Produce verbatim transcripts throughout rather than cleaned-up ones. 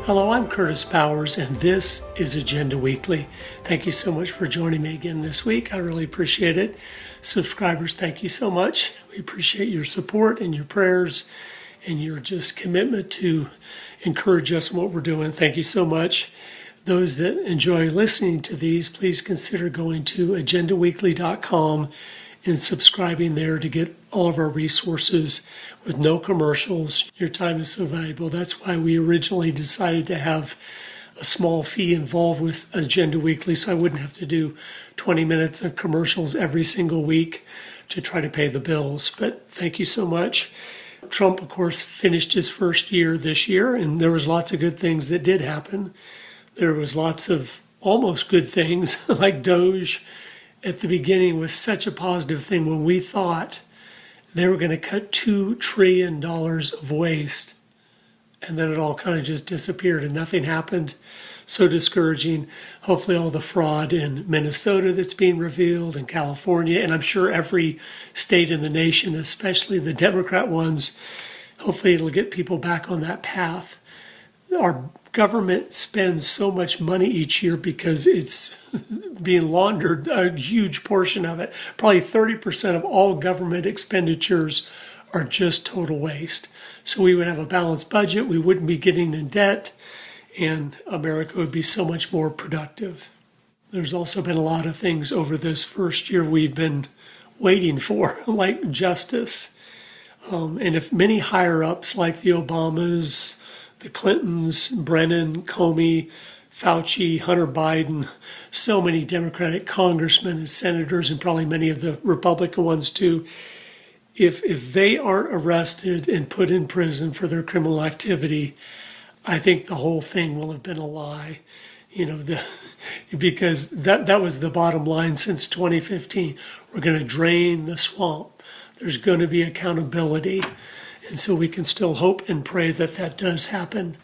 Hello, I'm Curtis Bowers, and this is Agenda Weekly. Thank you so much for joining me again this week. I really appreciate it. Subscribers, thank you so much. We appreciate your support and your prayers and your just commitment to encourage us in what we're doing. Thank you so much. Those that enjoy listening to these, please consider going to agenda weekly dot com and subscribing there to get all of our resources with no commercials. Your time is so valuable. That's why we originally decided to have a small fee involved with Agenda Weekly, so I wouldn't have to do twenty minutes of commercials every single week to try to pay the bills. But thank you so much. Trump, of course, finished his first year this year, and there was lots of good things that did happen. There was lots of almost good things, like Doge at the beginning was such a positive thing when we thought they were going to cut two trillion dollars of waste. And then it all kind of just disappeared and nothing happened. So discouraging. Hopefully all the fraud in Minnesota that's being revealed, in California, and I'm sure every state in the nation, especially the Democrat ones, hopefully it'll get people back on that path. Our government spends so much money each year because it's being laundered, a huge portion of it. Probably thirty percent of all government expenditures are just total waste. So we would have a balanced budget, we wouldn't be getting in debt, and America would be so much more productive. There's also been a lot of things over this first year we've been waiting for, like justice. Um, and if many higher-ups like the Obamas, the Clintons, Brennan, Comey, Fauci, Hunter Biden, so many Democratic congressmen and senators, and probably many of the Republican ones too, if if they aren't arrested and put in prison for their criminal activity, I think the whole thing will have been a lie. You know, the, because that, that was the bottom line since twenty fifteen. We're going to drain the swamp. There's going to be accountability. And so we can still hope and pray that that does happen.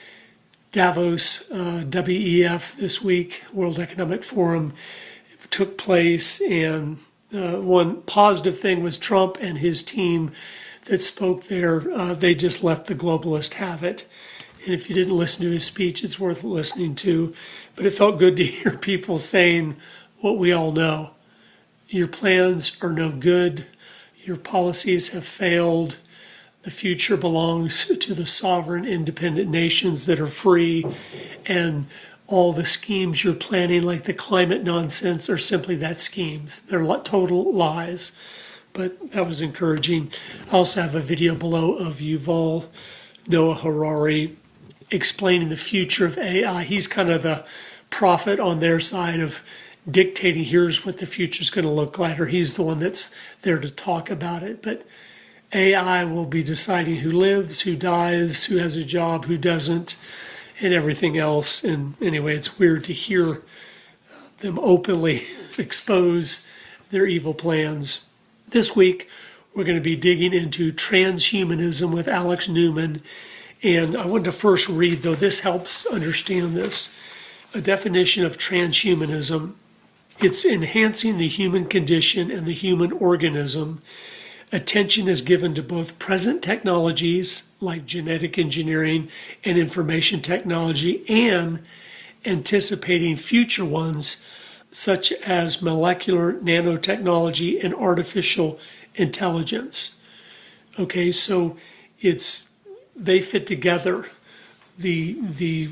Davos, uh, W E F this week, World Economic Forum, took place. And uh, one positive thing was Trump and his team that spoke there, uh, they just let the globalists have it. And if you didn't listen to his speech, it's worth listening to. But it felt good to hear people saying what we all know. Your plans are no good. Your policies have failed. The future belongs to the sovereign, independent nations that are free, and all the schemes you're planning, like the climate nonsense, are simply that schemes. They're total lies. But that was encouraging. I also have a video below of Yuval Noah Harari explaining the future of A I. He's kind of the prophet on their side of dictating, here's what the future is going to look like, or he's the one that's there to talk about it. But A I will be deciding who lives, who dies, who has a job, who doesn't, and everything else. And anyway, it's weird to hear them openly expose their evil plans. This week, we're going to be digging into transhumanism with Alex Newman. And I wanted to first read, though this helps understand this, a definition of transhumanism. It's enhancing the human condition and the human organism. Attention is given to both present technologies like genetic engineering and information technology and anticipating future ones such as molecular nanotechnology and artificial intelligence. Okay, so it's they fit together. The the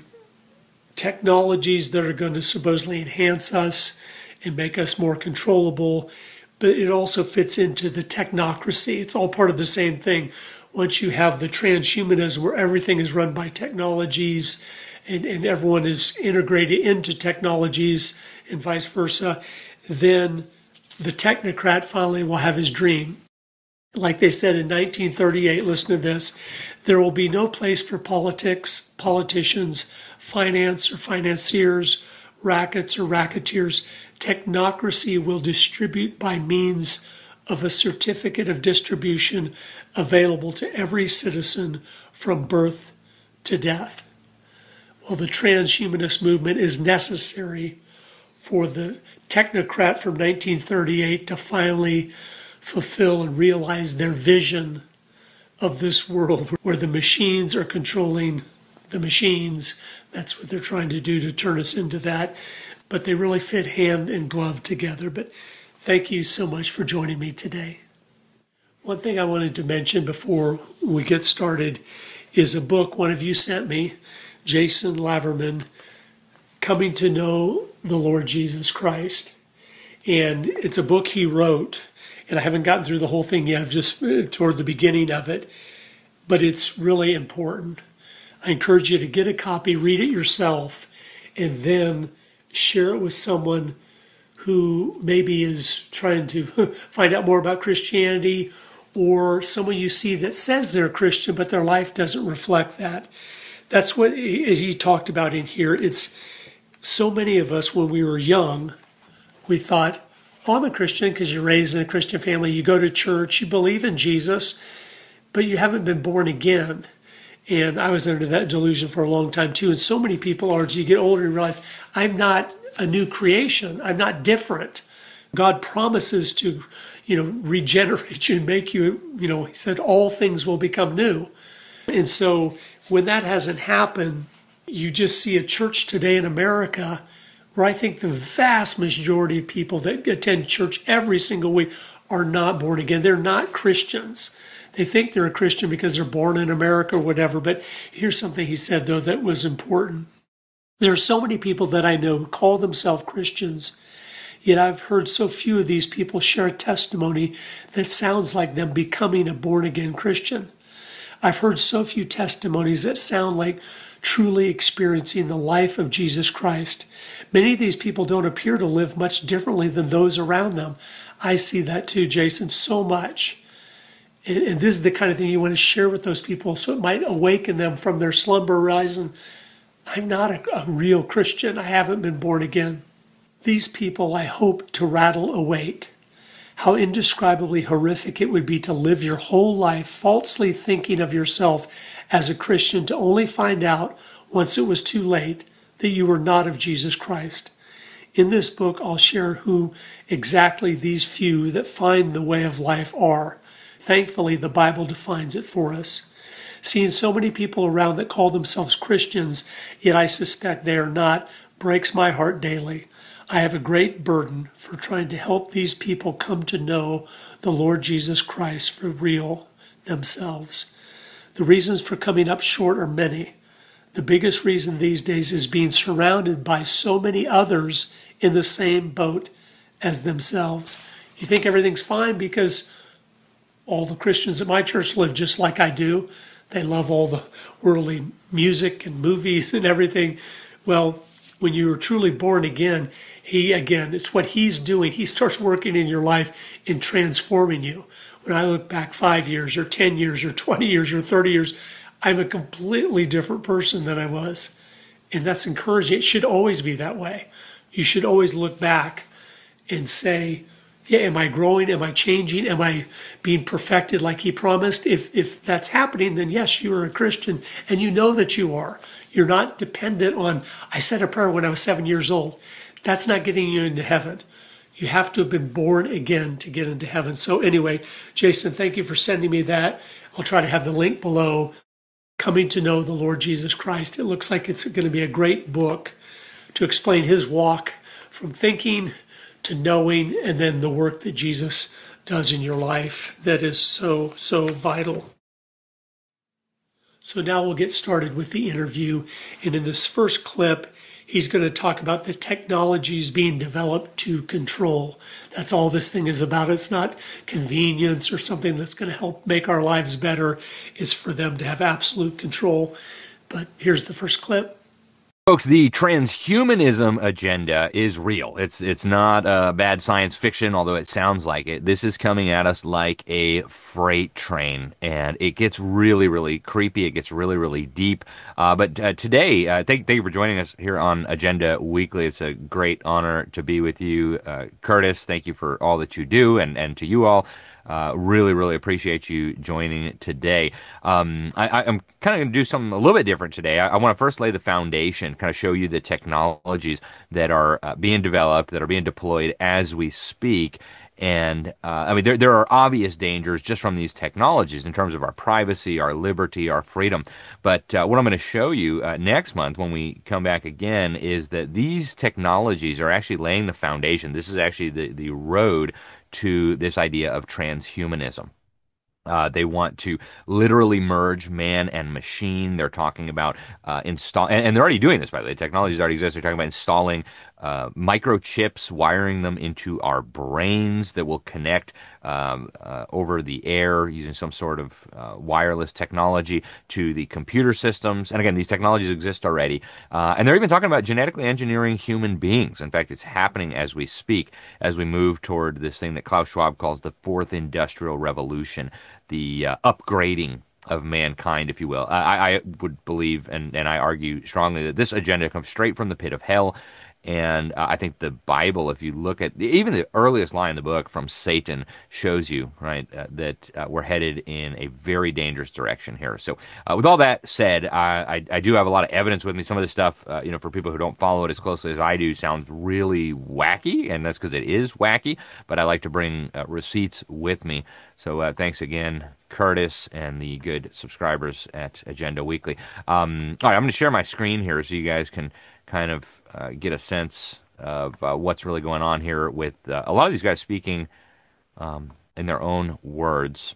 technologies that are going to supposedly enhance us and make us more controllable, but it also fits into the technocracy. It's all part of the same thing. Once you have the transhumanism where everything is run by technologies and, and everyone is integrated into technologies and vice versa, then the technocrat finally will have his dream. Like they said in nineteen thirty-eight, listen to this, there will be no place for politics, politicians, finance or financiers, rackets or racketeers. Technocracy will distribute by means of a certificate of distribution available to every citizen from birth to death. Well, the transhumanist movement is necessary for the technocrat from nineteen thirty-eight to finally fulfill and realize their vision of this world where the machines are controlling the machines. That's what they're trying to do to turn us into that. But they really fit hand and glove together. But thank you so much for joining me today. One thing I wanted to mention before we get started is a book one of you sent me, Jason Laverman, Coming to Know the Lord Jesus Christ. And it's a book he wrote, and I haven't gotten through the whole thing yet. I've just toward the beginning of it, but it's really important. I encourage you to get a copy, read it yourself, and then share it with someone who maybe is trying to find out more about Christianity, or someone you see that says they're a Christian, but their life doesn't reflect that. That's what he talked about in here. It's so many of us, when we were young, we thought, oh, I'm a Christian, because you're raised in a Christian family. You go to church, you believe in Jesus, but you haven't been born again. And I was under that delusion for a long time too. And so many people are, as you get older, and realize, I'm not a new creation. I'm not different. God promises to, you know, regenerate you and make you, you know, he said, all things will become new. And so when that hasn't happened, you just see a church today in America where I think the vast majority of people that attend church every single week are not born again. They're not Christians. They think they're a Christian because they're born in America or whatever. But here's something he said, though, that was important. There are so many people that I know who call themselves Christians, yet I've heard so few of these people share a testimony that sounds like them becoming a born-again Christian. I've heard so few testimonies that sound like truly experiencing the life of Jesus Christ. Many of these people don't appear to live much differently than those around them. I see that too, Jason, so much. And, and this is the kind of thing you want to share with those people so it might awaken them from their slumber, rising. I'm not a, a real Christian. I haven't been born again. These people I hope to rattle awake. How indescribably horrific it would be to live your whole life falsely thinking of yourself as a Christian, to only find out, once it was too late, that you were not of Jesus Christ. In this book, I'll share who exactly these few that find the way of life are. Thankfully, the Bible defines it for us. Seeing so many people around that call themselves Christians, yet I suspect they are not, breaks my heart daily. I have a great burden for trying to help these people come to know the Lord Jesus Christ for real themselves. The reasons for coming up short are many. The biggest reason these days is being surrounded by so many others in the same boat as themselves. You think everything's fine because all the Christians at my church live just like I do. They love all the worldly music and movies and everything. Well, when you are truly born again, he, again, it's what he's doing. He starts working in your life and transforming you. When I look back five years or ten years or twenty years or thirty years, I'm a completely different person than I was. And that's encouraging. It should always be that way. You should always look back and say, yeah, am I growing? Am I changing? Am I being perfected like he promised? If if that's happening, then yes, you are a Christian, and you know that you are. You're not dependent on, I said a prayer when I was seven years old. That's not getting you into heaven. You have to have been born again to get into heaven. So anyway, Jason, thank you for sending me that. I'll try to have the link below. Coming to Know the Lord Jesus Christ. It looks like it's going to be a great book to explain his walk from thinking to knowing, and then the work that Jesus does in your life that is so, so vital. So now we'll get started with the interview. And in this first clip, he's going to talk about the technologies being developed to control. That's all this thing is about. It's not convenience or something that's going to help make our lives better. It's for them to have absolute control. But here's the first clip. Folks, the transhumanism agenda is real. It's it's not uh, bad science fiction, although it sounds like it. This is coming at us like a freight train, and it gets really, really creepy. It gets really, really deep. Uh, but uh, today, uh, thank, thank you for joining us here on Agenda Weekly. It's a great honor to be with you. Uh, Curtis, thank you for all that you do, and, and to you all. Uh, really, really appreciate you joining today. Um, I, I, I'm kind of going to do something a little bit different today. I, I want to first lay the foundation, kind of show you the technologies that are uh, being developed, that are being deployed as we speak. And uh, I mean, there there are obvious dangers just from these technologies in terms of our privacy, our liberty, our freedom. But uh, what I'm going to show you uh, next month when we come back again is that these technologies are actually laying the foundation. This is actually the, the road to this idea of transhumanism. Uh, they want to literally merge man and machine. They're talking about uh, install, and, and they're already doing this, by the way. Technologies already exist. They're talking about installing uh, microchips, wiring them into our brains that will connect um, uh, over the air using some sort of uh, wireless technology to the computer systems. And again, these technologies exist already. Uh, and they're even talking about genetically engineering human beings. In fact, it's happening as we speak, as we move toward this thing that Klaus Schwab calls the fourth industrial revolution. The uh, upgrading of mankind, if you will. I, I would believe, and, and I argue strongly, that this agenda comes straight from the pit of hell. And uh, I think the Bible, if you look at even the earliest line in the book from Satan, shows you, right, uh, that uh, we're headed in a very dangerous direction here. So uh, with all that said, I, I, I do have a lot of evidence with me. Some of this stuff, uh, you know, for people who don't follow it as closely as I do, sounds really wacky, and that's because it is wacky, but I like to bring uh, receipts with me. So uh, thanks again, Curtis, and the good subscribers at Agenda Weekly. Um, all right, I'm going to share my screen here so you guys can kind of uh, get a sense of uh, what's really going on here with uh, a lot of these guys speaking um, in their own words.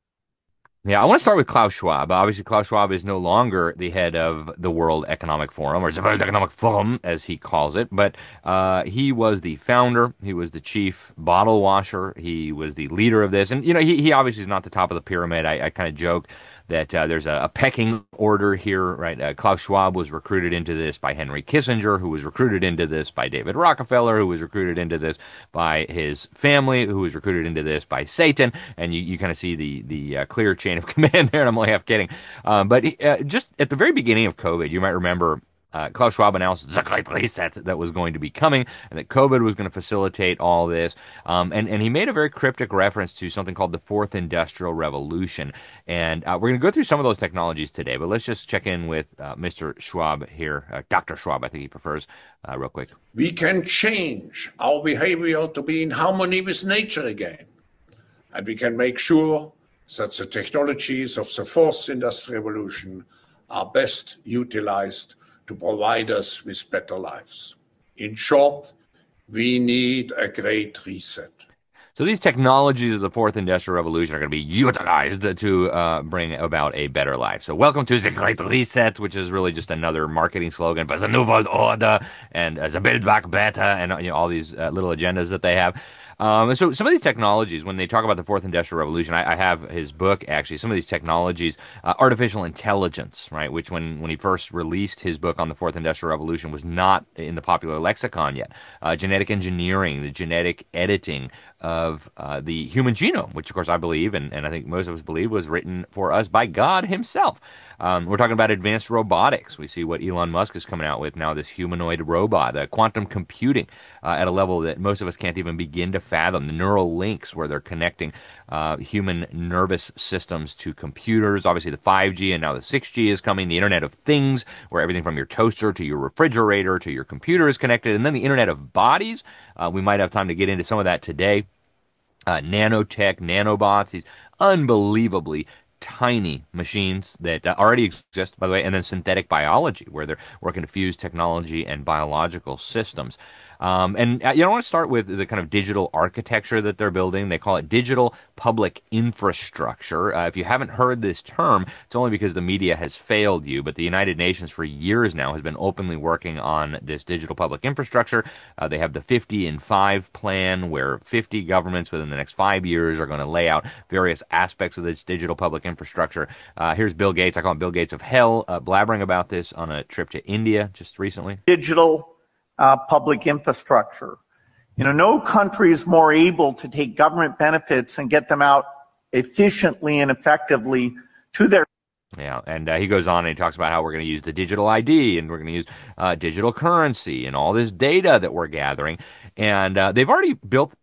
Yeah, I want to start with Klaus Schwab. Obviously, Klaus Schwab is no longer the head of the World Economic Forum, or the World Economic Forum, as he calls it, but uh, he was the founder. He was the chief bottle washer. He was the leader of this. And, you know, he, he obviously is not the top of the pyramid. I, I kind of joke that uh, there's a, a pecking order here, right? Uh, Klaus Schwab was recruited into this by Henry Kissinger, who was recruited into this by David Rockefeller, who was recruited into this by his family, who was recruited into this by Satan, and you, you kind of see the the uh, clear chain of command there, and I'm only half kidding. Um, but uh, just at the very beginning of COVID, you might remember Uh, Klaus Schwab announced the Great Reset that was going to be coming, and that COVID was going to facilitate all this. Um, and, and he made a very cryptic reference to something called the Fourth Industrial Revolution. And uh, we're going to go through some of those technologies today, but let's just check in with uh, Mister Schwab here, uh, Doctor Schwab, I think he prefers, uh, real quick. We can change our behavior to be in harmony with nature again. And we can make sure that the technologies of the Fourth Industrial Revolution are best utilized to provide us with better lives. In short, we need a great reset. So these technologies of the Fourth Industrial Revolution are going to be utilized to uh, bring about a better life. So welcome to the Great Reset, which is really just another marketing slogan for the New World Order and uh, the Build Back Better and you know, all these uh, little agendas that they have. Um, so some of these technologies, when they talk about the Fourth Industrial Revolution, I, I have his book, actually, some of these technologies, uh, artificial intelligence, right, which when, when he first released his book on the Fourth Industrial Revolution was not in the popular lexicon yet. Uh, genetic engineering, the genetic editing of uh, the human genome, which, of course, I believe, and, and I think most of us believe, was written for us by God himself. Um, we're talking about advanced robotics. We see what Elon Musk is coming out with now, this humanoid robot, uh, quantum computing uh, at a level that most of us can't even begin to fathom. The neural links where they're connecting uh, human nervous systems to computers. Obviously, the five G and now the six G is coming. The Internet of Things, where everything from your toaster to your refrigerator to your computer is connected. And then the Internet of Bodies. Uh, we might have time to get into some of that today. Uh, nanotech, nanobots, these unbelievably tiny machines that uh, already exist, by the way, and then synthetic biology, where they're working to fuse technology and biological systems. Um, and uh, you know, I want to start with the kind of digital architecture that they're building. They call it digital public infrastructure. Uh, if you haven't heard this term, it's only because the media has failed you. But the United Nations for years now has been openly working on this digital public infrastructure. Uh, they have the fifty in five plan, where fifty governments within the next five years are going to lay out various aspects of this digital public infrastructure. Uh, here's Bill Gates. I call him Bill Gates of hell, uh, blabbering about this on a trip to India just recently. Digital Uh, public infrastructure. You know, no country is more able to take government benefits and get them out efficiently and effectively to their. Yeah, and uh, he goes on and he talks about how we're going to use the digital I D and we're going to use uh, digital currency and all this data that we're gathering. And uh, they've already built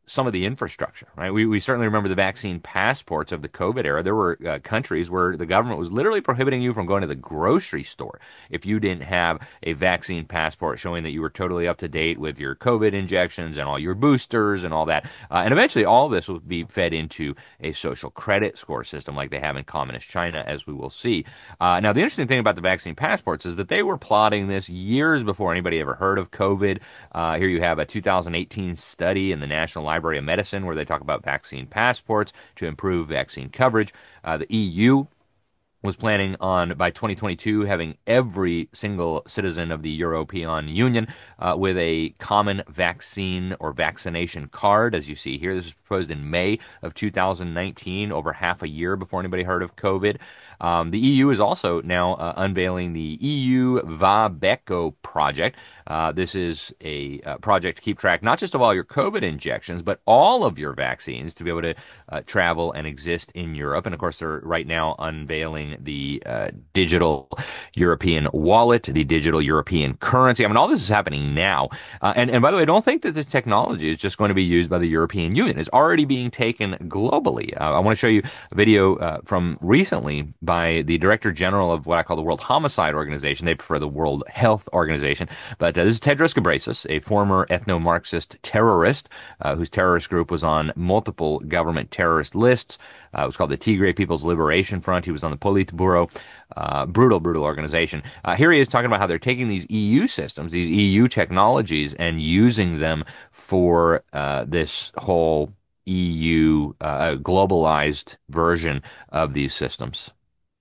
some of the infrastructure, right? We, we certainly remember the vaccine passports of the COVID era. There were uh, countries where the government was literally prohibiting you from going to the grocery store if you didn't have a vaccine passport showing that you were totally up to date with your COVID injections and all your boosters and all that. Uh, and eventually all of this will be fed into a social credit score system like they have in communist China, as we will see. Uh, now, the interesting thing about the vaccine passports is that they were plotting this years before anybody ever heard of COVID. Uh, here you have a two thousand eighteen study in the National Library of Medicine where they talk about vaccine passports to improve vaccine coverage. Uh, the E U was planning on, by twenty twenty-two, having every single citizen of the European Union uh, with a common vaccine or vaccination card, as you see here. This was proposed in May of two thousand nineteen, over half a year before anybody heard of COVID. Um, the E U is also now uh, unveiling the E U VABECO project. Uh, this is a uh, project to keep track not just of all your COVID injections, but all of your vaccines to be able to uh, travel and exist in Europe. And of course, they're right now unveiling the uh, digital European wallet, the digital European currency. I mean, all this is happening now. Uh, and, and by the way, don't think that this technology is just going to be used by the European Union. It's already being taken globally. Uh, I want to show you a video uh, from recently by the Director General of what I call the World Homicide Organization. They prefer the World Health Organization. But uh, this is Tedros Ghebreyesus, a former ethno-Marxist terrorist uh, whose terrorist group was on multiple government terrorist lists. Uh, it was called the Tigray People's Liberation Front. He was on the Politburo. Uh, brutal, brutal organization. Uh, here he is talking about how they're taking these E U systems, these E U technologies, and using them for uh, this whole E U uh, globalized version of these systems.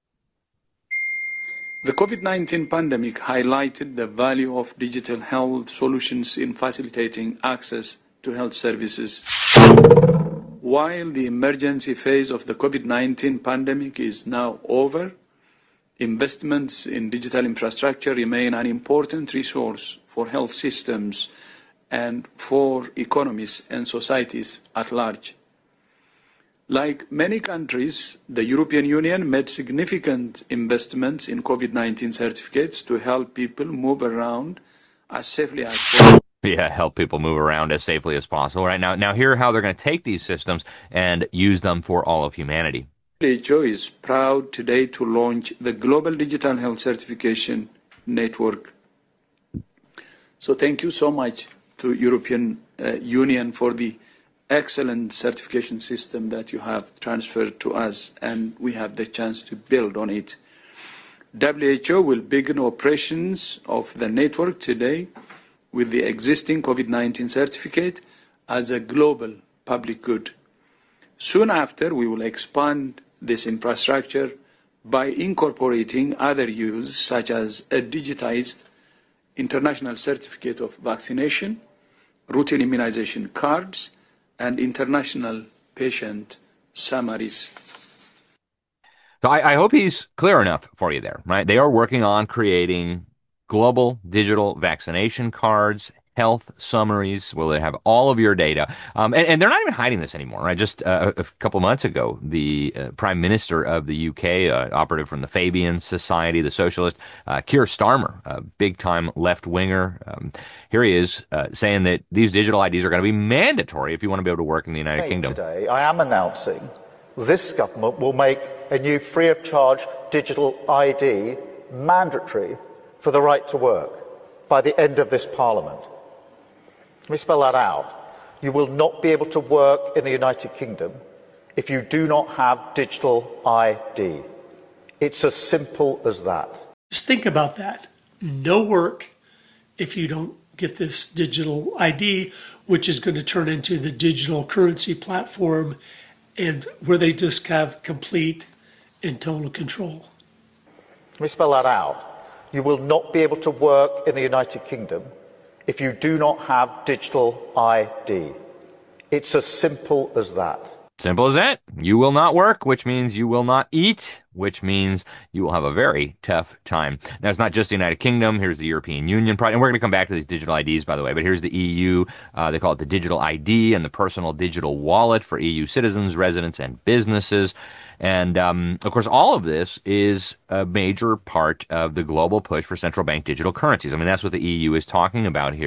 The COVID nineteen pandemic highlighted the value of digital health solutions in facilitating access to health services. While the emergency phase of the COVID nineteen pandemic is now over, investments in digital infrastructure remain an important resource for health systems and for economies and societies at large. Like many countries, the European Union made significant investments in COVID nineteen certificates to help people move around as safely as possible. Yeah, help people move around as safely as possible. Right now, now here how they're going to take these systems and use them for all of humanity. W H O is proud today to launch the Global Digital Health Certification Network. So thank you so much to European uh, Union for the excellent certification system that you have transferred to us, and we have the chance to build on it. W H O will begin operations of the network today with the existing COVID nineteen certificate as a global public good. Soon after, we will expand this infrastructure by incorporating other use, such as a digitized international certificate of vaccination, routine immunization cards, and international patient summaries. So I, I hope he's clear enough for you there, right? They are working on creating global digital vaccination cards, health summaries, where they have all of your data. Um, and, and they're not even hiding this anymore, right? Just uh, a couple months ago, the uh, Prime Minister of the U K, uh, operative from the Fabian Society, the socialist, uh, Keir Starmer, a big-time left-winger, um, here he is uh, saying that these digital I Ds are going to be mandatory if you want to be able to work in the United Kingdom. Today, I am announcing this government will make a new free-of-charge digital I D mandatory for the right to work by the end of this Parliament. Let me spell that out. You will not be able to work in the United Kingdom if you do not have digital I D. It's as simple as that. Just think about that. No work if you don't get this digital I D, which is going to turn into the digital currency platform, and where they just have complete and total control. Let me spell that out. You will not be able to work in the United Kingdom if you do not have digital I D. It's as simple as that. Simple as that. You will not work, which means you will not eat, which means you will have a very tough time. Now, it's not just the United Kingdom. Here's the European Union project. And we're going to come back to these digital I Ds, by the way. But here's the E U. Uh, they call it the digital I D and the personal digital wallet for E U citizens, residents, and businesses. And, um, of course, all of this is a major part of the global push for central bank digital currencies. I mean, that's what the E U is talking about here.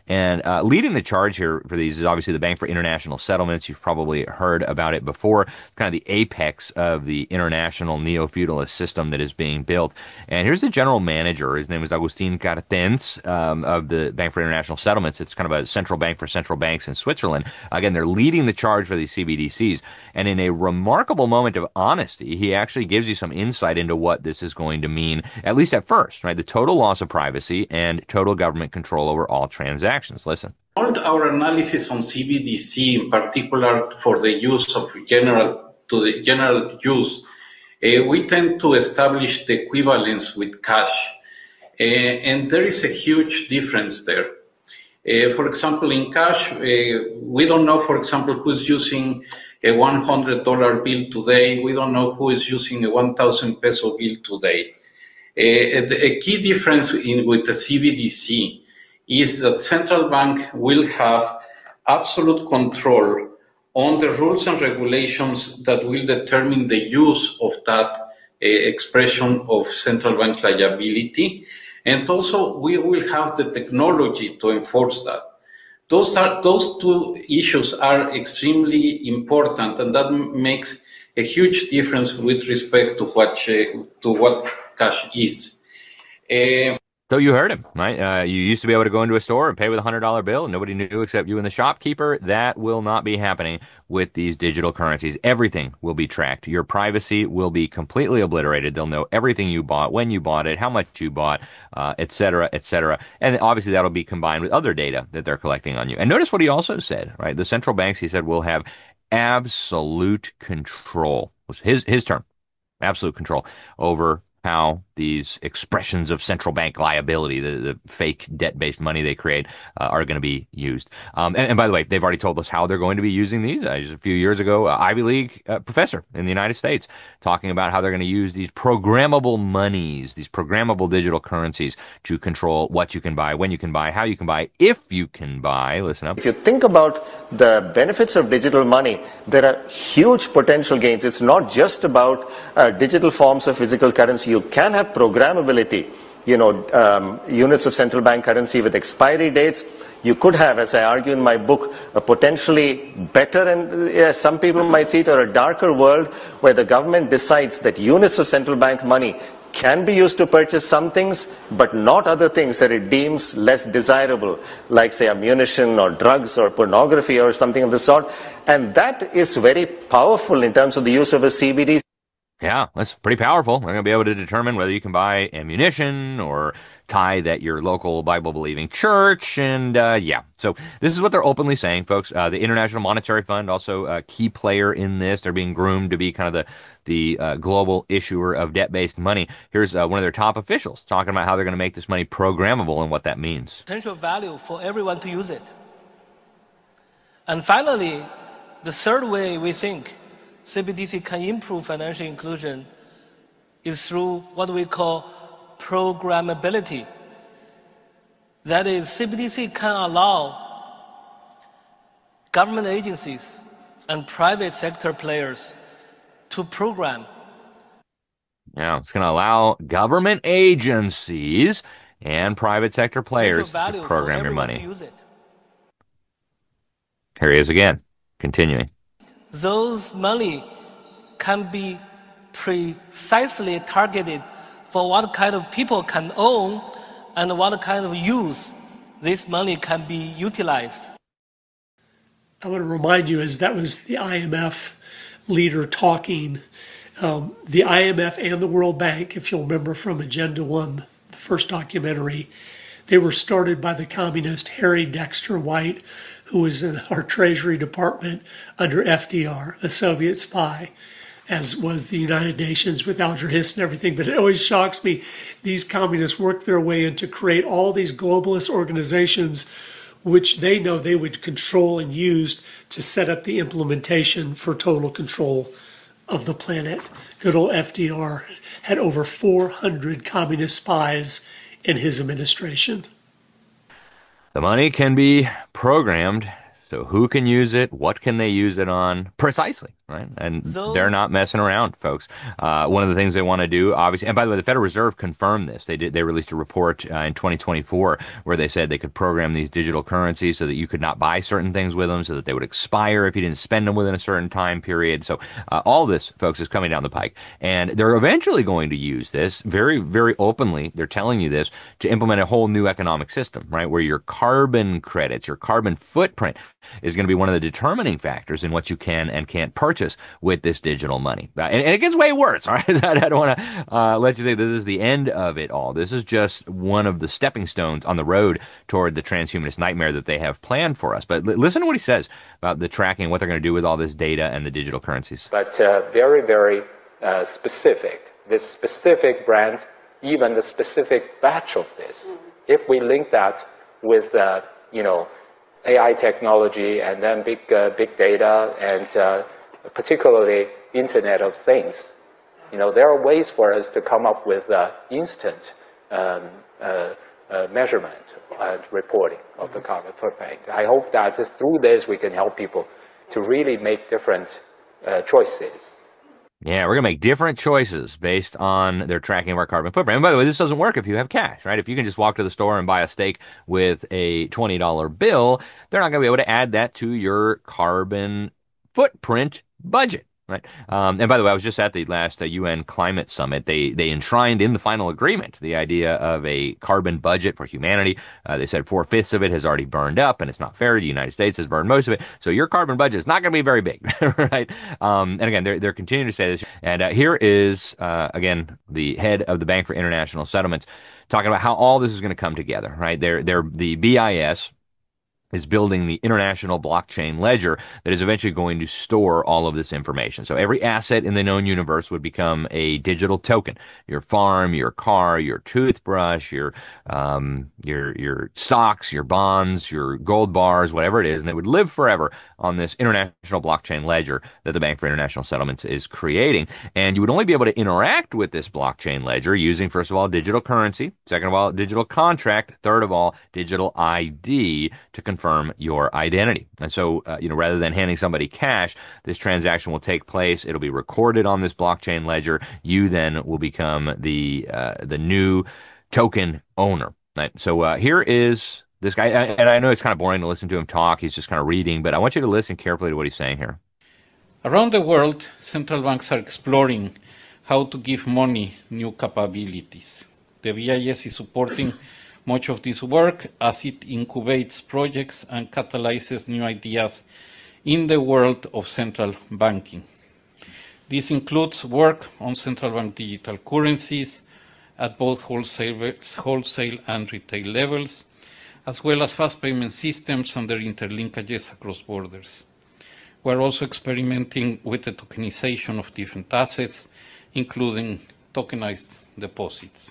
And uh, leading the charge here for these is obviously the Bank for International Settlements. You've probably heard about it before. Kind of the apex of the international neo-feudalist system that is being built. And here's the general manager. His name is Agustin Cartens um, of the Bank for International Settlements. It's kind of a central bank for central banks in Switzerland. Again, they're leading the charge for these C B D Cs. And in a remarkable moment of honesty, he actually gives you some insight into what this is going to mean, at least at first, right? The total loss of privacy and total government control over all transactions. Listen. Our analysis on C B D C, in particular for the use of general to the general use, uh, we tend to establish the equivalence with cash, uh, and there is a huge difference there. Uh, for example, in cash, uh, we don't know, for example, who's using a one hundred dollar bill today. We don't know who is using a one thousand peso bill today. Uh, a key difference in, with the C B D C is that central bank will have absolute control on the rules and regulations that will determine the use of that uh, expression of central bank liability. And also we will have the technology to enforce that. Those are, those two issues are extremely important, and that makes a huge difference with respect to what, uh, to what cash is. Uh, So you heard him, right? Uh, you used to be able to go into a store and pay with a one hundred dollar bill and nobody knew except you and the shopkeeper. That will not be happening with these digital currencies. Everything will be tracked. Your privacy will be completely obliterated. They'll know everything you bought, when you bought it, how much you bought, uh, et cetera, et cetera. And obviously that'll be combined with other data that they're collecting on you. And notice what he also said, right? The central banks, he said, will have absolute control. Was his, his term. Absolute control over how these expressions of central bank liability, the, the fake debt-based money they create, uh, are going to be used. Um, and, and by the way, they've already told us how they're going to be using these. Uh, just a few years ago, uh, Ivy League uh, professor in the United States talking about how they're going to use these programmable monies, these programmable digital currencies to control what you can buy, when you can buy, how you can buy, if you can buy. Listen up. If you think about the benefits of digital money, there are huge potential gains. It's not just about uh, digital forms of physical currency. You can have programmability, you know, um, units of central bank currency with expiry dates. You could have, as I argue in my book, a potentially better and uh, some people might see it, or a darker world where the government decides that units of central bank money can be used to purchase some things, but not other things that it deems less desirable, like, say, ammunition or drugs or pornography or something of the sort. And that is very powerful in terms of the use of a C B D. Yeah, that's pretty powerful. They're going to be able to determine whether you can buy ammunition or tithe at your local Bible-believing church. And, uh, yeah, so this is what they're openly saying, folks. Uh, the International Monetary Fund, also a key player in this. They're being groomed to be kind of the, the uh, global issuer of debt-based money. Here's uh, one of their top officials talking about how they're going to make this money programmable and what that means. Potential value for everyone to use it. And finally, the third way we think C B D C can improve financial inclusion is through what we call programmability. That is, C B D C can allow government agencies and private sector players to program. Now, it's going to allow government agencies and private sector players to program your money. Here he is again, continuing. Those money can be precisely targeted for what kind of people can own and what kind of use this money can be utilized. I want to remind you, as that was the I M F leader talking, um, the I M F and the World Bank, if you'll remember from Agenda One, the first documentary, they were started by the communist Harry Dexter White, who was in our Treasury Department under F D R, a Soviet spy, as was the United Nations with Alger Hiss and everything. But it always shocks me, these communists worked their way in to create all these globalist organizations which they know they would control and use to set up the implementation for total control of the planet. Good old F D R had over four hundred communist spies in his administration. The money can be programmed So who can use it? What can they use it on? Precisely, right? And Those- they're not messing around, folks. Uh, one of the things they want to do, obviously, and by the way, the Federal Reserve confirmed this. They did. They released a report uh, in twenty twenty-four where they said they could program these digital currencies so that you could not buy certain things with them, so that they would expire if you didn't spend them within a certain time period. So uh, all this, folks, is coming down the pike, and they're eventually going to use this very, very openly. They're telling you this to implement a whole new economic system, right, where your carbon credits, your carbon footprint, is going to be one of the determining factors in what you can and can't purchase with this digital money. Uh, and, and it gets way worse, all right? I don't want to uh, let you think this is the end of it all. This is just one of the stepping stones on the road toward the transhumanist nightmare that they have planned for us. But l- listen to what he says about the tracking, what they're going to do with all this data and the digital currencies. But uh, very, very uh, specific. This specific brand, even the specific batch of this, mm-hmm. if we link that with, uh, you know, A I technology and then big uh, big data and uh, particularly Internet of Things, you know, there are ways for us to come up with uh, instant um, uh, uh, measurement and reporting of the carbon footprint. I hope that through this we can help people to really make different uh, choices. Yeah, we're going to make different choices based on their tracking of our carbon footprint. And by the way, this doesn't work if you have cash, right? If you can just walk to the store and buy a steak with a twenty dollar bill, they're not going to be able to add that to your carbon footprint budget. Right. Um, and by the way, I was just at the last uh, U N climate summit. They they enshrined in the final agreement the idea of a carbon budget for humanity. Uh, they said four fifths of it has already burned up, and it's not fair. The United States has burned most of it, so your carbon budget is not going to be very big, right? Um, and again, they're they're continuing to say this. And uh, here is uh, again the head of the Bank for International Settlements talking about how all this is going to come together. Right? They're they're the B I S is building the international blockchain ledger that is eventually going to store all of this information. So every asset in the known universe would become a digital token. Your farm, your car, your toothbrush, your um, your your stocks, your bonds, your gold bars, whatever it is, and they would live forever on this international blockchain ledger that the Bank for International Settlements is creating. And you would only be able to interact with this blockchain ledger using, first of all, digital currency, second of all, digital contract, third of all, digital I D to confirm your identity. And so, uh, you know, rather than handing somebody cash, this transaction will take place. It'll be recorded on this blockchain ledger. You then will become the uh, the new token owner. Right? So uh, here is this guy, and I know it's kind of boring to listen to him talk. He's just kind of reading, but I want you to listen carefully to what he's saying here. Around the world, central banks are exploring how to give money new capabilities. The B I S is supporting much of this work as it incubates projects and catalyzes new ideas in the world of central banking. This includes work on central bank digital currencies at both wholesale, wholesale and retail levels, as well as fast payment systems and their interlinkages across borders. We're also experimenting with the tokenization of different assets, including tokenized deposits.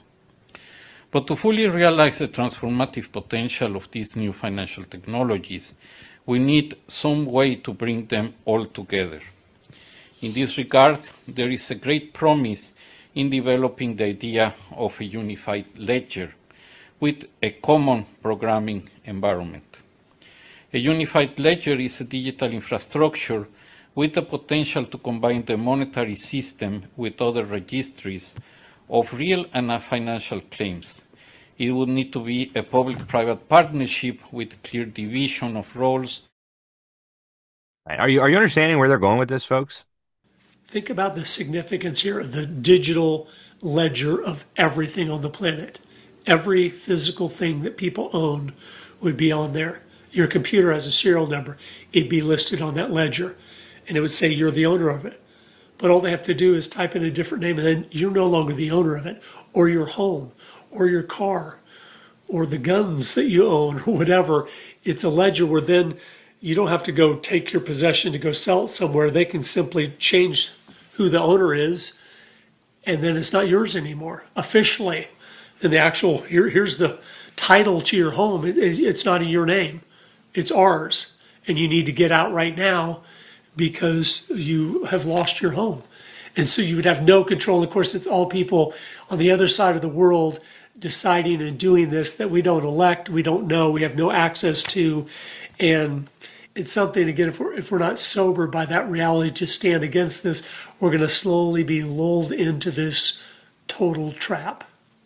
But to fully realize the transformative potential of these new financial technologies, we need some way to bring them all together. In this regard, there is a great promise in developing the idea of a unified ledger with a common programming environment. A unified ledger is a digital infrastructure with the potential to combine the monetary system with other registries of real and financial claims. It would need to be a public-private partnership with clear division of roles. Are you are you understanding where they're going with this, folks? Think about the significance here of the digital ledger of everything on the planet. Every physical thing that people own would be on there. Your computer has a serial number. It'd be listed on that ledger, and it would say you're the owner of it. But all they have to do is type in a different name, and then you're no longer the owner of it, or your home, or your car, or the guns that you own, or whatever. It's a ledger where then you don't have to go take your possession to go sell it somewhere. They can simply change who the owner is, and then it's not yours anymore, officially. And the actual, here, here's the title to your home. It, it, it's not in your name. It's ours. And you need to get out right now because you have lost your home. And so you would have no control. Of course, it's all people on the other side of the world deciding and doing this that we don't elect, we don't know, we have no access to. And it's something, again, if we're, if we're not sobered by that reality to stand against this, we're going to slowly be lulled into this total trap.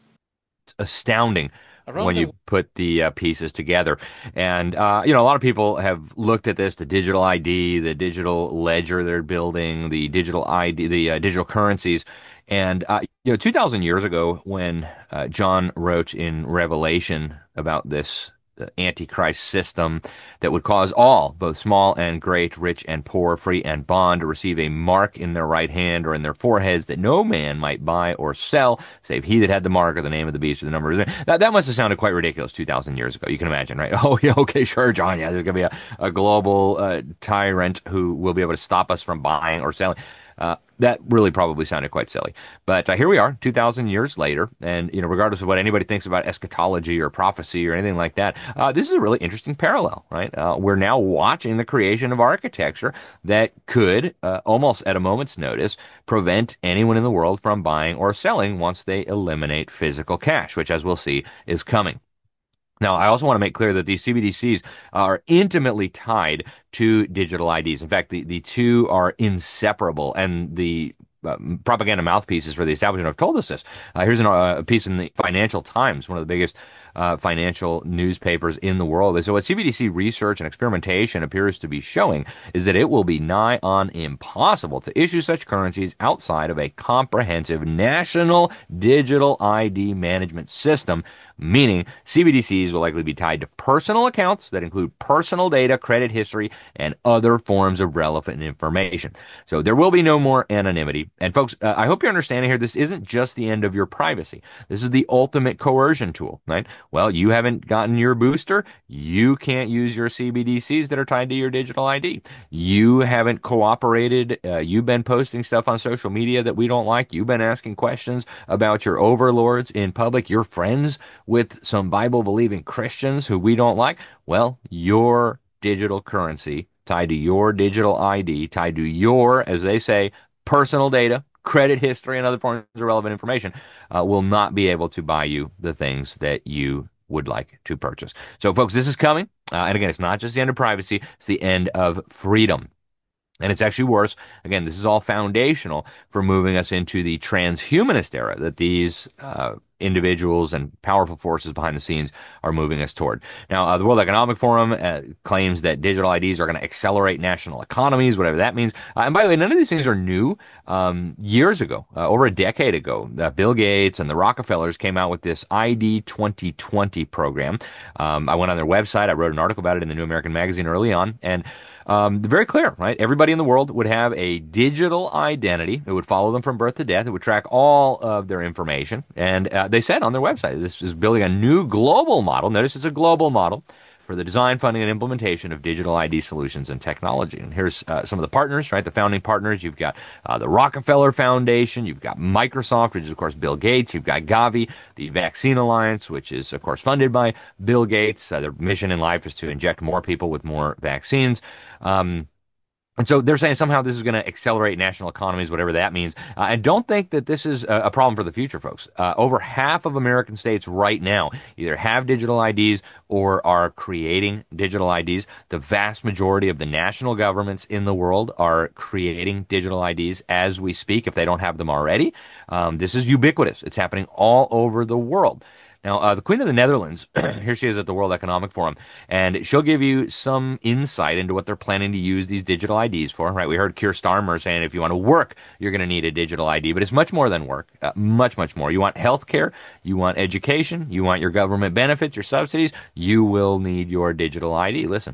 It's astounding Around when the- you put the uh, pieces together. And, uh, you know, a lot of people have looked at this, the digital I D, the digital ledger they're building, the digital I D, the uh, digital currencies. And, uh, you know, two thousand years ago, when uh, John wrote in Revelation about this the Antichrist system that would cause all, both small and great, rich and poor, free and bond, to receive a mark in their right hand or in their foreheads, that no man might buy or sell, save he that had the mark or the name of the beast or the number of his name. That, that must have sounded quite ridiculous two thousand years ago. You can imagine, right? Oh, yeah, okay, sure, John. Yeah, there's going to be a, a global uh, tyrant who will be able to stop us from buying or selling. Uh, that really probably sounded quite silly. But uh, here we are, two thousand years later, and, you know, regardless of what anybody thinks about eschatology or prophecy or anything like that, uh, this is a really interesting parallel, right? Uh, we're now watching the creation of architecture that could, uh, almost at a moment's notice, prevent anyone in the world from buying or selling once they eliminate physical cash, which, as we'll see, is coming. Now, I also want to make clear that these C B D Cs are intimately tied to digital I Ds. In fact, the, the two are inseparable, and the uh, propaganda mouthpieces for the establishment have told us this. Uh, here's an, uh, a piece in the Financial Times, one of the biggest uh, financial newspapers in the world. They say what C B D C research and experimentation appears to be showing is that it will be nigh on impossible to issue such currencies outside of a comprehensive national digital I D management system, meaning C B D Cs will likely be tied to personal accounts that include personal data, credit history, and other forms of relevant information. So there will be no more anonymity. And folks, uh, I hope you're understanding here, this isn't just the end of your privacy. This is the ultimate coercion tool, right? Well, you haven't gotten your booster. You can't use your C B D Cs that are tied to your digital I D. You haven't cooperated. Uh, you've been posting stuff on social media that we don't like. You've been asking questions about your overlords in public. Your friends with some Bible-believing Christians who we don't like. Well, your digital currency tied to your digital I D, tied to your, as they say, personal data, credit history, and other forms of relevant information, uh, will not be able to buy you the things that you would like to purchase. So, folks, this is coming. Uh, and again, it's not just the end of privacy, it's the end of freedom. And it's actually worse. Again, this is all foundational for moving us into the transhumanist era that these uh, individuals and powerful forces behind the scenes are moving us toward. Now, uh, the World Economic Forum uh, claims that digital I Ds are going to accelerate national economies, whatever that means. Uh, and by the way, none of these things are new. Um, years ago, uh, over a decade ago, uh, Bill Gates and the Rockefellers came out with this I D twenty twenty program. Um, I went on their website. I wrote an article about it in the New American Magazine early on. And Um, very clear, right? Everybody in the world would have a digital identity. It would follow them from birth to death. It would track all of their information. And uh, they said on their website, this is building a new global model. Notice it's a global model for the design, funding, and implementation of digital I D solutions and technology. And here's uh, some of the partners, right? The founding partners. You've got uh, the Rockefeller Foundation. You've got Microsoft, which is, of course, Bill Gates. You've got Gavi, the Vaccine Alliance, which is, of course, funded by Bill Gates. Uh, their mission in life is to inject more people with more vaccines. Um, And so they're saying somehow this is going to accelerate national economies, whatever that means. Uh, and don't think that this is a, a problem for the future, folks. Uh, over half of American states right now either have digital I Ds or are creating digital I Ds. The vast majority of the national governments in the world are creating digital I Ds as we speak, if they don't have them already. Um, this is ubiquitous. It's happening all over the world. Now, uh, the Queen of the Netherlands, here she is at the World Economic Forum, and she'll give you some insight into what they're planning to use these digital I Ds for, right? We heard Keir Starmer saying if you want to work, you're going to need a digital I D, but it's much more than work, uh, much, much more. You want health care, you want education, you want your government benefits, your subsidies, you will need your digital I D. Listen.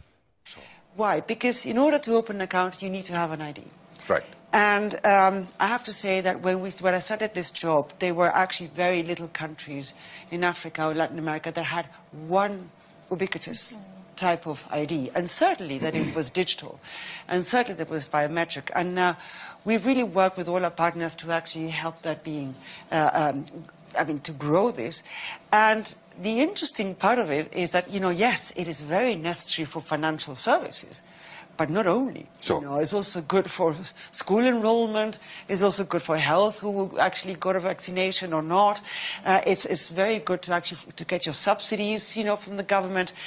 Why? Because in order to open an account, you need to have an I D. Right. And um, I have to say that when, we, when I started this job, there were actually very little countries in Africa or Latin America that had one ubiquitous type of I D. And certainly that it was digital. And certainly that it was biometric. And uh, we've really worked with all our partners to actually help that being, uh, um, I mean, to grow this. And the interesting part of it is that, you know, yes, it is very necessary for financial services. But not only, so, you know, it's also good for school enrollment. It's also good for health, who actually got a vaccination or not. Uh, it's, it's very good to actually to get your subsidies, you know, from the government.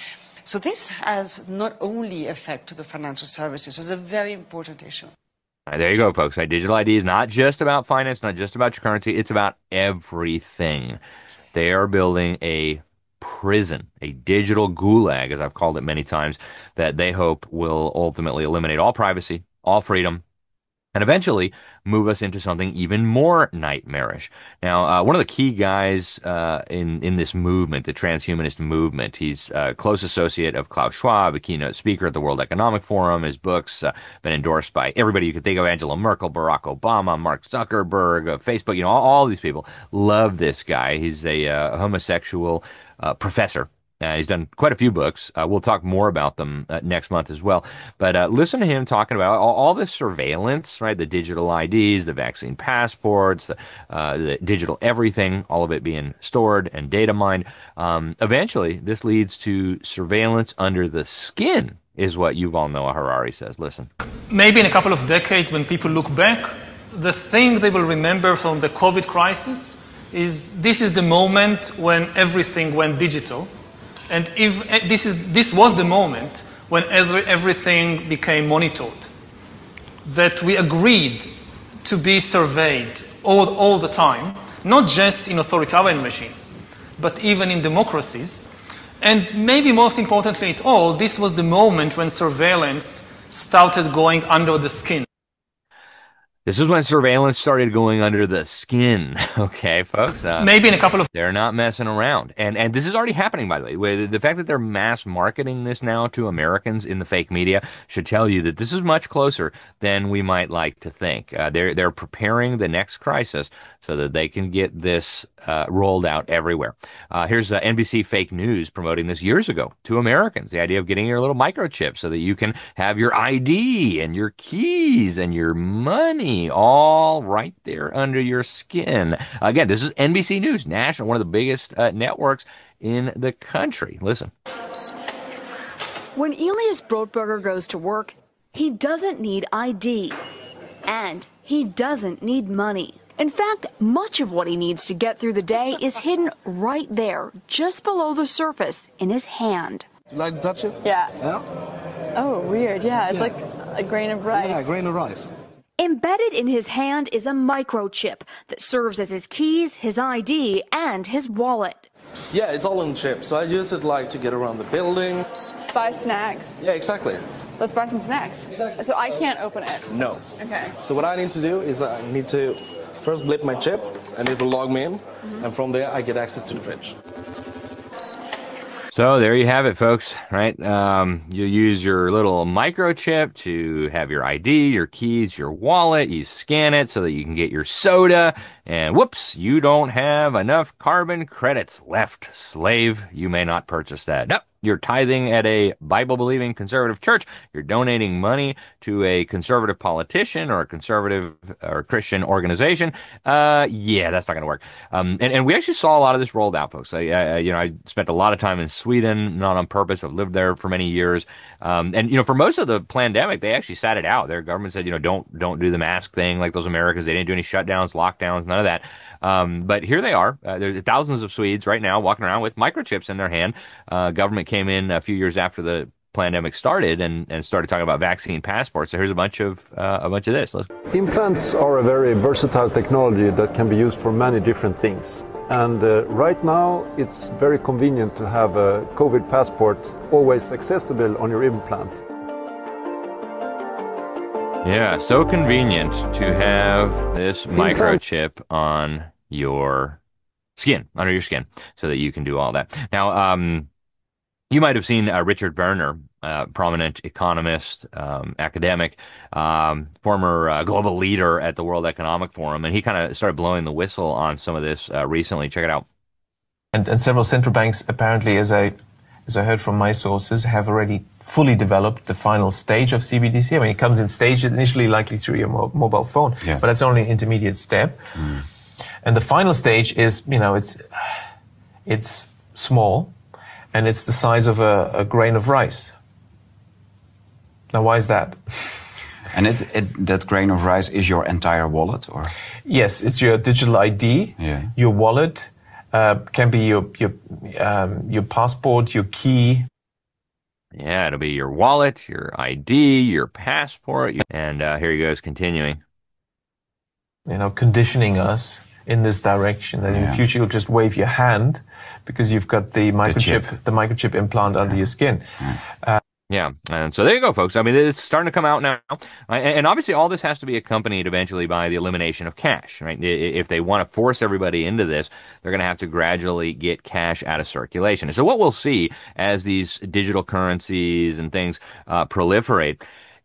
So this has not only effect to the financial services, it's a very important issue. Right, there you go, folks. Right, digital I D is not just about finance, not just about your currency. It's about everything. They are building a prison, a digital gulag, as I've called it many times, that they hope will ultimately eliminate all privacy, all freedom, and eventually move us into something even more nightmarish. Now, uh, one of the key guys uh, in, in this movement, the transhumanist movement, he's a close associate of Klaus Schwab, a keynote speaker at the World Economic Forum. His books uh, been endorsed by everybody you could think of, Angela Merkel, Barack Obama, Mark Zuckerberg, uh, Facebook, you know, all, all these people love this guy. He's a uh, homosexual uh, professor. Uh, he's done quite a few books. Uh, we'll talk more about them uh, next month as well. But uh, listen to him talking about all, all this surveillance, right? The digital I Ds, the vaccine passports, the, uh, the digital everything, all of it being stored and data mined. Um, eventually, this leads to surveillance under the skin, is what Yuval Noah Harari says. Listen. Maybe in a couple of decades, when people look back, the thing they will remember from the COVID crisis is this is the moment when everything went digital. And if this is this was the moment when every, everything became monitored, that we agreed to be surveyed all, all the time, not just in authoritarian regimes, but even in democracies. And maybe most importantly at all, this was the moment when surveillance started going under the skin. This is when surveillance started going under the skin. Okay, folks. Uh, Maybe in a couple of... They're not messing around. And and this is already happening, by the way. The fact that they're mass marketing this now to Americans in the fake media should tell you that this is much closer than we might like to think. Uh, they're, they're preparing the next crisis so that they can get this uh, rolled out everywhere. Uh, here's uh, N B C Fake News promoting this years ago to Americans. The idea of getting your little microchip so that you can have your I D and your keys and your money all right there under your skin. Again, this is N B C News, national, one of the biggest uh, networks in the country. Listen. When Elias Brotberger goes to work, he doesn't need I D, and he doesn't need money. In fact, much of what he needs to get through the day is hidden right there, just below the surface, in his hand. You like to touch it? Yeah. Yeah? Oh, weird. Yeah, it's Yeah. like a grain of rice. Yeah, a grain of rice. Embedded in his hand is a microchip that serves as his keys, his I D, and his wallet. Yeah, it's all in chip, so I use it like to get around the building. Buy snacks. Yeah, exactly. Let's buy some snacks. Exactly. So I can't open it. No. Okay. So what I need to do is I need to first blip my chip, and it will log me in, mm-hmm. and from there I get access to the fridge. So there you have it, folks, right? Um, you use your little microchip to have your I D, your keys, your wallet. You scan it so that you can get your soda. And whoops, you don't have enough carbon credits left. Slave, you may not purchase that. Nope. You're tithing at a Bible-believing conservative church. You're donating money to a conservative politician or a conservative or Christian organization. Uh, yeah, that's not going to work. Um, and, and we actually saw a lot of this rolled out, folks. I, I, you know, I spent a lot of time in Sweden, not on purpose. I've lived there for many years. Um, and, you know, for most of the pandemic, they actually sat it out. Their government said, you know, don't, don't do the mask thing like those Americans. They didn't do any shutdowns, lockdowns, none of that. Um, but here they are. Uh, there's thousands of Swedes right now walking around with microchips in their hand. Uh, government came in a few years after the pandemic started and, and started talking about vaccine passports. So here's a bunch of uh, a bunch of this. Let's... Implants are a very versatile technology that can be used for many different things. And uh, right now, it's very convenient to have a COVID passport always accessible on your implant. Yeah, so convenient to have this microchip on your skin, under your skin, so that you can do all that. Now, um, you might have seen uh, Richard Berner, uh, prominent economist, um, academic, um, former uh, global leader at the World Economic Forum, and he kind of started blowing the whistle on some of this uh, recently. Check it out. And, and several central banks, apparently, as I as I heard from my sources, have already fully developed the final stage of C B D C. I mean, it comes in stages, initially likely through your mo- mobile phone, yeah. but that's only an intermediate step. Mm. And the final stage is, you know, it's it's small, and it's the size of a, a grain of rice. Now, why is that? And it, it, that grain of rice is your entire wallet, or? Yes, it's your digital I D, yeah. your wallet, uh, can be your your um, your passport, your key. Yeah, it'll be your wallet, your I D, your passport, and uh, here he goes, continuing. You know, conditioning us in this direction. That yeah. in the future you'll just wave your hand because you've got the microchip, the, the microchip implant yeah. under your skin. Yeah. Uh, Yeah, and so there you go, folks. I mean, it's starting to come out now. And obviously all this has to be accompanied eventually by the elimination of cash, right? If they want to force everybody into this, they're going to have to gradually get cash out of circulation. And so what we'll see as these digital currencies and things uh, proliferate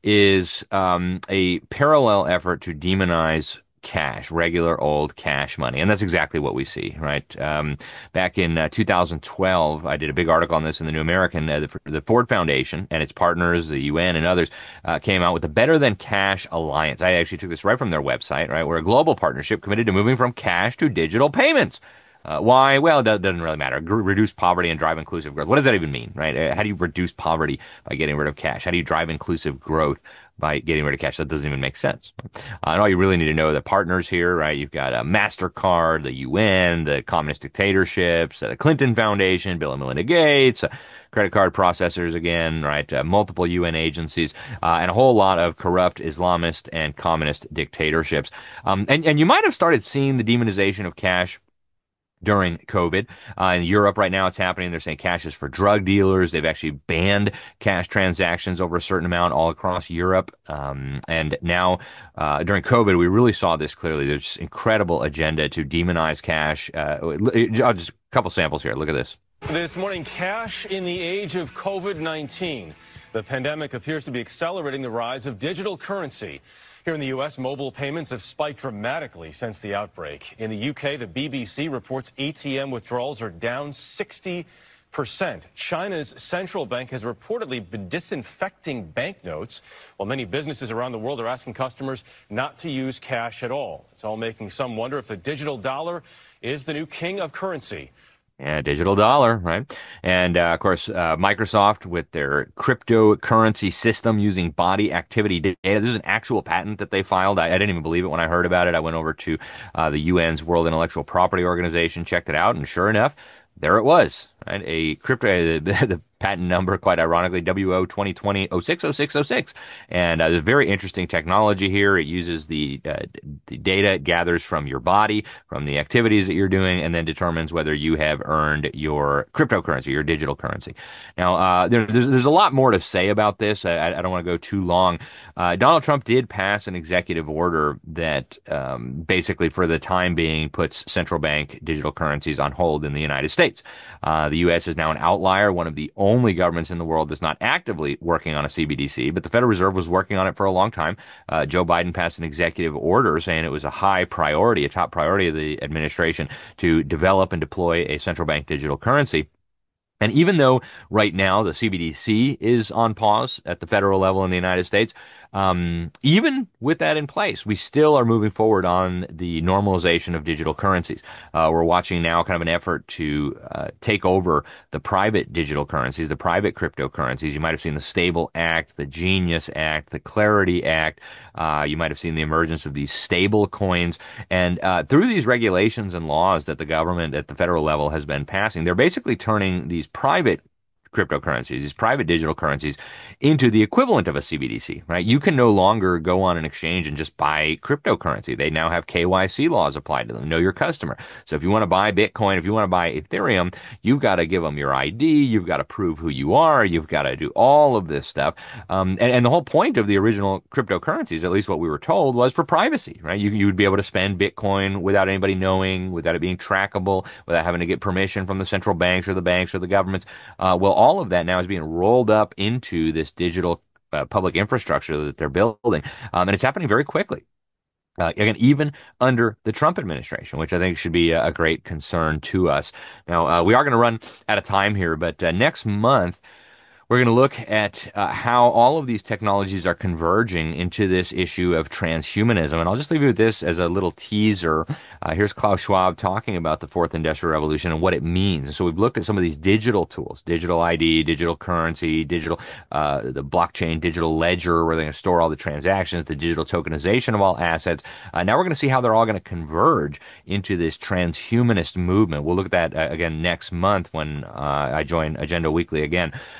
is um, a parallel effort to demonize cash, regular old cash money. And that's exactly what we see, right? Um, back in uh, two thousand twelve, I did a big article on this in the New American. Uh, the, the Ford Foundation and its partners, the U N and others, uh, came out with the Better Than Cash Alliance. I actually took this right from their website, right? We're a global partnership committed to moving from cash to digital payments. Uh, why? Well, it doesn't really matter. G- reduce poverty and drive inclusive growth. What does that even mean, right? Uh, how do you reduce poverty by getting rid of cash? How do you drive inclusive growth by getting rid of cash? That doesn't even make sense. Uh, and all you really need to know are the partners here, right? You've got uh, MasterCard, the U N, the communist dictatorships, uh, the Clinton Foundation, Bill and Melinda Gates, uh, credit card processors again, right? Uh, multiple U N agencies, uh, and a whole lot of corrupt Islamist and communist dictatorships. Um, and, and you might have started seeing the demonization of cash during COVID. Uh, in Europe right now it's happening. They're saying cash is for drug dealers. They've actually banned cash transactions over a certain amount all across Europe. Um, and now uh, during COVID, we really saw this clearly. There's just incredible agenda to demonize cash. Uh, just a couple samples here. Look at this. This morning, cash in the age of COVID nineteen. The pandemic appears to be accelerating the rise of digital currency. Here in the U S, mobile payments have spiked dramatically since the outbreak. In the U K, the B B C reports A T M withdrawals are down sixty percent. China's central bank has reportedly been disinfecting banknotes, while many businesses around the world are asking customers not to use cash at all. It's all making some wonder if the digital dollar is the new king of currency. Yeah, digital dollar, right? And, uh, of course, uh, Microsoft with their cryptocurrency system using body activity data. This is an actual patent that they filed. I, I didn't even believe it when I heard about it. I went over to uh, the U N's World Intellectual Property Organization, checked it out, and sure enough, there it was, right? A crypto, the, the patent number, quite ironically, W O twenty twenty oh six oh six oh six. And uh, there's a very interesting technology here. It uses the, uh, the data it gathers from your body, from the activities that you're doing, and then determines whether you have earned your cryptocurrency, your digital currency. Now, uh, there, there's, there's a lot more to say about this. I, I don't want to go too long. Uh, Donald Trump did pass an executive order that um, basically, for the time being, puts central bank digital currencies on hold in the United States. Uh, the U S is now an outlier, one of the only governments in the world that's not actively working on a C B D C, but the Federal Reserve was working on it for a long time. Uh, Joe Biden passed an executive order saying it was a high priority, a top priority of the administration to develop and deploy a central bank digital currency. And even though right now the C B D C is on pause at the federal level in the United States, um, even with that in place, we still are moving forward on the normalization of digital currencies. Uh, we're watching now kind of an effort to uh, take over the private digital currencies, the private cryptocurrencies. You might have seen the Stable Act, the Genius Act, the Clarity Act. Uh, you might have seen the emergence of these stable coins. And uh, through these regulations and laws that the government at the federal level has been passing, they're basically turning these private cryptocurrencies, these private digital currencies, into the equivalent of a C B D C, right? You can no longer go on an exchange and just buy cryptocurrency. They now have K Y C laws applied to them. Know your customer. So if you want to buy Bitcoin, if you want to buy Ethereum, you've got to give them your I D. You've got to prove who you are. You've got to do all of this stuff. Um, and, and the whole point of the original cryptocurrencies, at least what we were told, was for privacy, right? You, you would be able to spend Bitcoin without anybody knowing, without it being trackable, without having to get permission from the central banks or the banks or the governments. Uh, well, all of that now is being rolled up into this digital uh, public infrastructure that they're building. Um, and it's happening very quickly. Uh, again, even under the Trump administration, which I think should be a, a great concern to us. Now, uh, we are going to run out of time here, but uh, next month, we're going to look at uh, how all of these technologies are converging into this issue of transhumanism. And I'll just leave you with this as a little teaser. Uh, here's Klaus Schwab talking about the fourth industrial revolution and what it means. So we've looked at some of these digital tools, digital I D, digital currency, digital, uh, the blockchain, digital ledger, where they're going to store all the transactions, the digital tokenization of all assets. Uh, now we're going to see how they're all going to converge into this transhumanist movement. We'll look at that uh, again next month when uh, I join Agenda Weekly again. But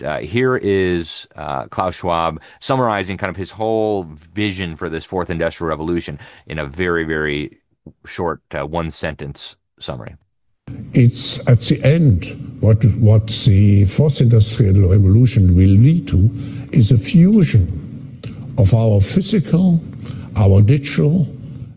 Uh, here is uh, Klaus Schwab summarizing kind of his whole vision for this fourth industrial revolution in a very, very short uh, one-sentence summary. It's at the end, what, what the fourth industrial revolution will lead to is a fusion of our physical, our digital,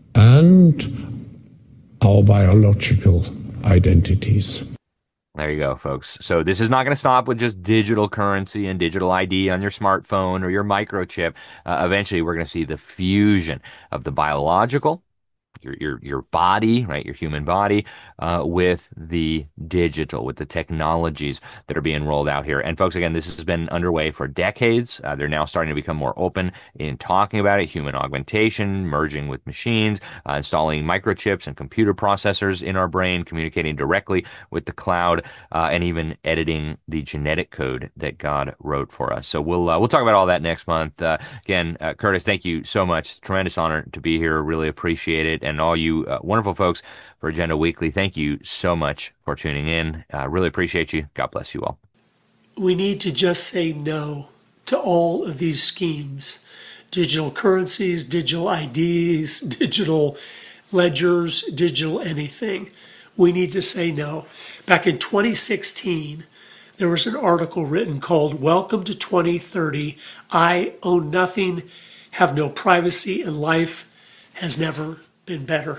and our biological identities. There you go, folks. So this is not going to stop with just digital currency and digital I D on your smartphone or your microchip. Uh, eventually, we're going to see the fusion of the biological, your your your body, right, your human body, uh, with the digital, with the technologies that are being rolled out here. And folks, again, this has been underway for decades. Uh, they're now starting to become more open in talking about it. Human augmentation, merging with machines, uh, installing microchips and computer processors in our brain, communicating directly with the cloud, uh, and even editing the genetic code that God wrote for us. So we'll uh, we'll talk about all that next month. Uh, again, uh, Curtis, thank you so much. Tremendous honor to be here. Really appreciate it. And all you uh, wonderful folks for Agenda Weekly, thank you so much for tuning in. Uh, really appreciate you. God bless you all. We need to just say no to all of these schemes. Digital currencies, digital I Ds, digital ledgers, digital anything. We need to say no. Back in twenty sixteen, there was an article written called Welcome to twenty thirty. I own nothing, have no privacy, and life has never been better.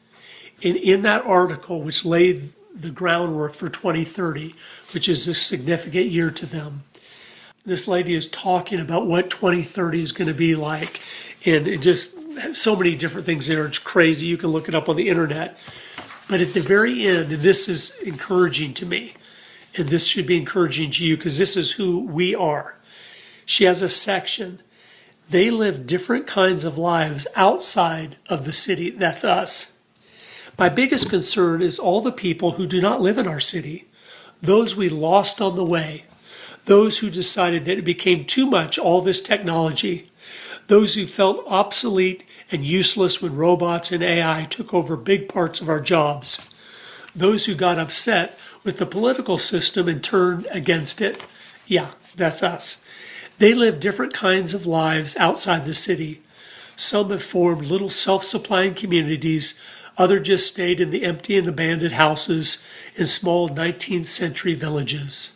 And in that article, which laid the groundwork for twenty thirty, which is a significant year to them, this lady is talking about what twenty thirty is going to be like. And it just, so many different things there. It's crazy. You can look it up on the internet. But at the very end, and this is encouraging to me, and this should be encouraging to you because this is who we are. She has a section. They live different kinds of lives outside of the city. That's us. My biggest concern is all the people who do not live in our city, those we lost on the way, those who decided that it became too much, all this technology, those who felt obsolete and useless when robots and A I took over big parts of our jobs, those who got upset with the political system and turned against it. Yeah, that's us. They live different kinds of lives outside the city. Some have formed little self-supplying communities. Others just stayed in the empty and abandoned houses in small nineteenth century villages.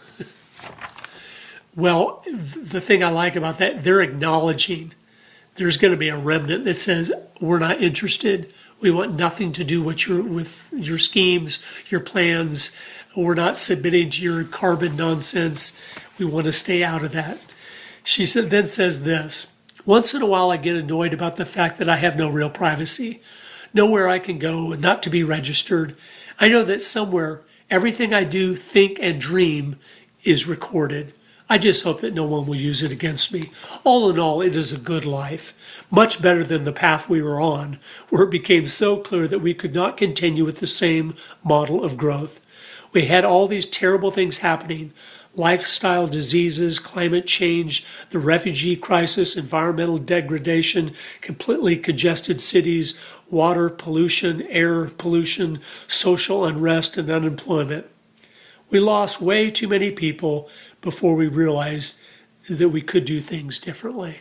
Well, the thing I like about that, they're acknowledging there's going to be a remnant that says, we're not interested. We want nothing to do with your, with your schemes, your plans. We're not submitting to your carbon nonsense. We want to stay out of that. She said, then says this, once in a while I get annoyed about the fact that I have no real privacy, nowhere I can go and not to be registered. I know that somewhere everything I do, think, and dream is recorded. I just hope that no one will use it against me. All in all, it is a good life, much better than the path we were on, where it became so clear that we could not continue with the same model of growth. We had all these terrible things happening, lifestyle diseases, climate change, the refugee crisis, environmental degradation, completely congested cities, water pollution, air pollution, social unrest, and unemployment. We lost way too many people before we realized that we could do things differently.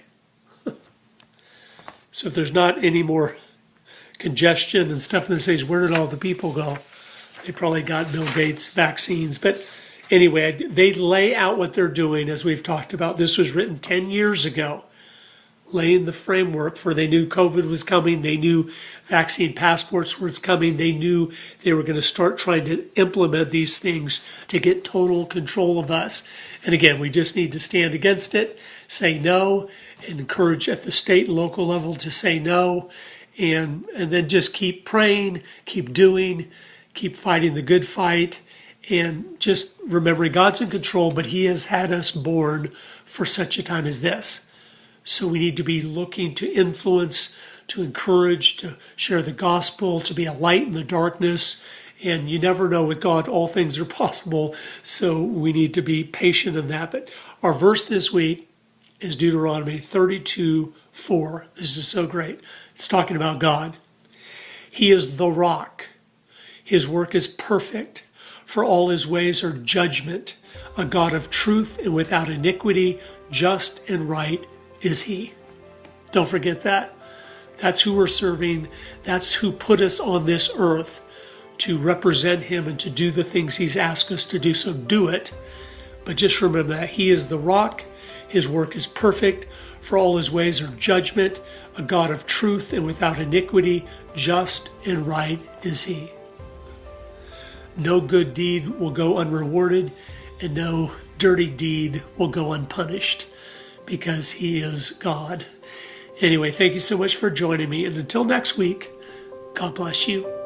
So if there's not any more congestion and stuff in the cities, where did all the people go? They probably got Bill Gates vaccines. But anyway, they lay out what they're doing, as we've talked about. This was written ten years ago, laying the framework for they knew COVID was coming. They knew vaccine passports were coming. They knew they were going to start trying to implement these things to get total control of us. And again, we just need to stand against it, say no, and encourage at the state and local level to say no, and, and then just keep praying, keep doing, keep fighting the good fight, and just remembering God's in control, but He has had us born for such a time as this. So we need to be looking to influence, to encourage, to share the gospel, to be a light in the darkness. And you never know, with God, all things are possible. So we need to be patient in that. But our verse this week is Deuteronomy thirty-two four. This is so great. It's talking about God. He is the rock. His work is perfect. for all his ways are judgment. A God of truth and without iniquity, just and right is he. Don't forget that. That's who we're serving. That's who put us on this earth to represent him and to do the things he's asked us to do. So do it. But just remember that he is the rock. His work is perfect. For all his ways are judgment. A God of truth and without iniquity, just and right is he. No good deed will go unrewarded, and no dirty deed will go unpunished, because he is God. Anyway, thank you so much for joining me. And until next week, God bless you.